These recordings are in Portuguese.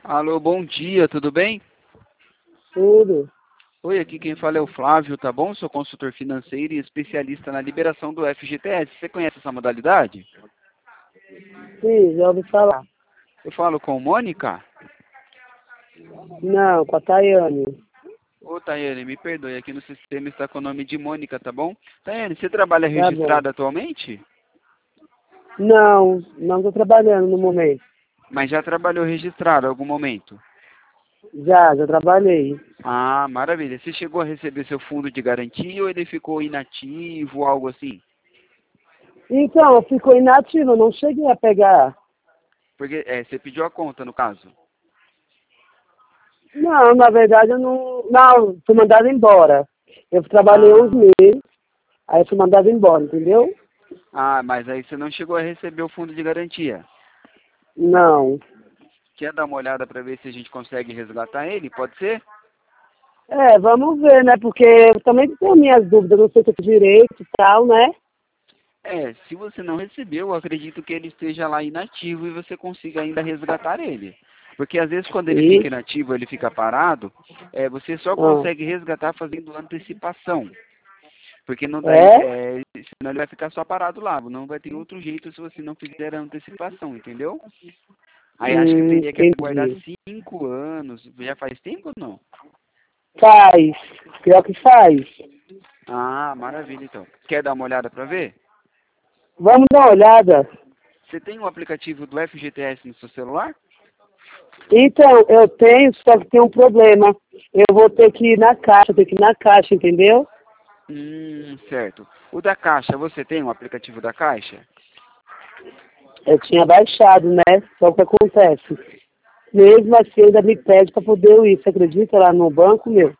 Alô, bom dia, tudo bem? Tudo. Oi, aqui quem fala é o Flávio, tá bom? Sou consultor financeiro e especialista na liberação do FGTS. Você conhece essa modalidade? Sim, já ouvi falar. Eu falo com Mônica? Não, com a Tayane. Ô, Tayane, me perdoe, aqui no sistema está com o nome de Mônica, tá bom? Tayane, você trabalha Tá bom. registrada atualmente? Não, não estou trabalhando no momento. Mas já trabalhou registrada em algum momento? Já trabalhei. Ah, maravilha. Você chegou a receber seu fundo de garantia ou ele ficou inativo, algo assim? Então, ficou inativo, eu não cheguei a pegar. Porque você pediu a conta, no caso. Não, na verdade eu não. Não, fui mandado embora. Eu trabalhei uns Ah, meses, aí fui mandado embora, entendeu? mas aí você não chegou a receber o fundo de garantia. Não. Quer dar uma olhada para ver se a gente consegue resgatar ele? Pode ser? É, vamos ver, né? Porque eu também tenho minhas dúvidas, não sei se eu tenho direito e tal, né? Se você não recebeu, eu acredito que ele esteja lá inativo e você consiga ainda resgatar ele. Porque às vezes quando ele fica Isso. inativo, ele fica parado, você só Ah. consegue resgatar fazendo antecipação. Porque não daí, É? senão ele vai ficar só parado lá. Não vai ter outro jeito se você não fizer a antecipação, entendeu? Aí acho que teria que aguardar Entendi. 5 anos. Já faz tempo ou não? Faz. Pior que faz. Ah, maravilha então. Quer dar uma olhada para ver? Vamos dar uma olhada. Você tem o aplicativo do FGTS no seu celular? Então, eu tenho, só que tem um problema. Eu vou ter que ir na caixa, entendeu? Certo. O da Caixa, você tem o aplicativo da Caixa? Eu tinha baixado, né? Só que acontece. Mesmo assim, ainda me pede para poder eu ir. Você acredita lá no banco, meu?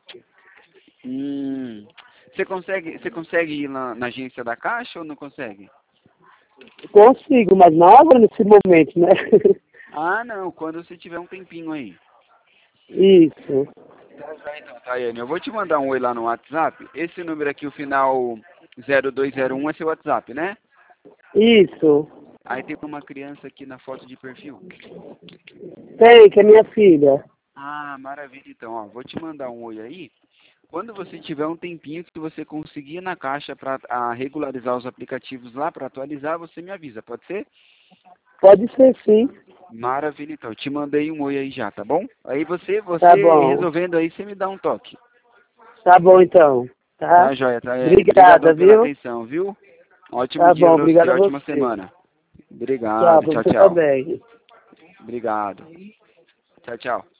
Você consegue ir na agência da Caixa ou não consegue? Consigo, mas não agora nesse momento, né? Ah, não, quando você tiver um tempinho aí. Isso. Tá já então, Tayane. Eu vou te mandar um oi lá no WhatsApp. Esse número aqui, o final 0201 é seu WhatsApp, né? Isso. Aí tem uma criança aqui na foto de perfil. Tem, que é minha filha. Ah, maravilha. Então, ó, vou te mandar um oi aí. Quando você tiver um tempinho que você conseguir ir na Caixa para regularizar os aplicativos lá, para atualizar, você me avisa, pode ser? Pode ser sim. Maravilha, então. Eu te mandei um oi aí já, tá bom? Aí você, Tá você bom. resolvendo aí, você me dá um toque. Tá bom então. Tá? Tá, joia, Tayane? Obrigada, Obrigadão pela viu? atenção, viu? Ótimo Tá dia bom, pra você, obrigada a ótima você. semana. Tchau, Obrigado, pra tchau, você tchau. também. Obrigado. Tchau, tchau.